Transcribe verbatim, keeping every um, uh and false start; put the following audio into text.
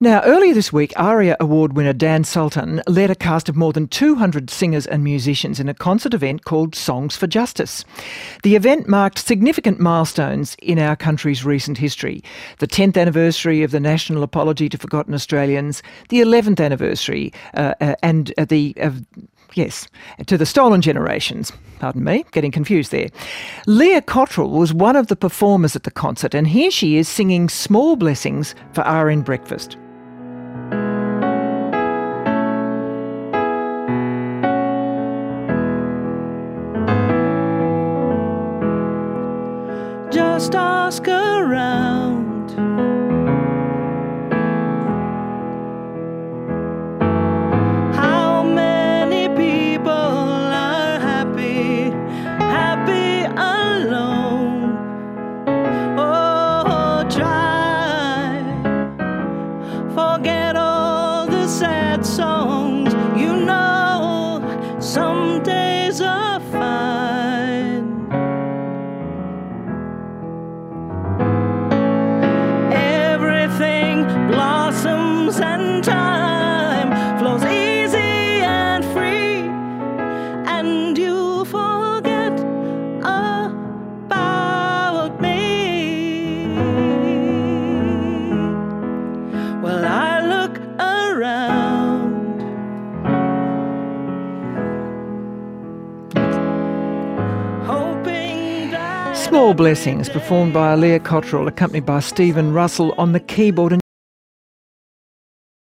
Now, earlier this week, ARIA Award winner Dan Sultan led a cast of more than two hundred singers and musicians in a concert event called Songs for Justice. The event marked significant milestones in our country's recent history. The tenth anniversary of the National Apology to Forgotten Australians, the eleventh anniversary uh, uh, and uh, the... Uh, Yes, to the stolen generations. Pardon me, getting confused there. Leah Cottrell was one of the performers at the concert, and here she is singing Small Blessings for R N Breakfast. Just ask around. Forget all the sad songs, you know, some days are fine. Everything blossoms and time flows easy and free, and you forget about me. Well, I look around, hoping that Small Blessings, performed by Leah Cottrell, accompanied by Stephen Russell on the keyboard. And